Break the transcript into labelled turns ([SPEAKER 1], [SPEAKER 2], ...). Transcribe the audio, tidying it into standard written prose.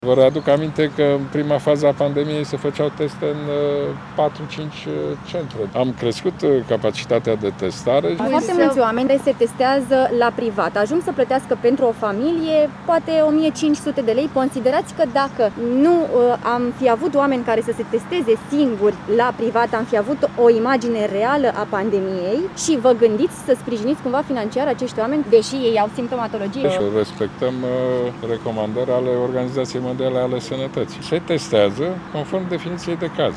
[SPEAKER 1] Vă readuc aminte că în prima fază a pandemiei se făceau teste în 4-5 centre. Am crescut capacitatea de testare.
[SPEAKER 2] Foarte mulți oameni se testează la privat. Ajung să plătească pentru o familie poate 1500 de lei. Considerați că dacă nu am fi avut oameni care să se testeze singuri la privat, am fi avut o imagine reală a pandemiei și vă gândiți să sprijiniți cumva financiar acești oameni, deși ei au simptomatologie?
[SPEAKER 1] Și respectăm recomandări ale Organizației Mondiale ale Sănătății. Se testează conform definiției de caz.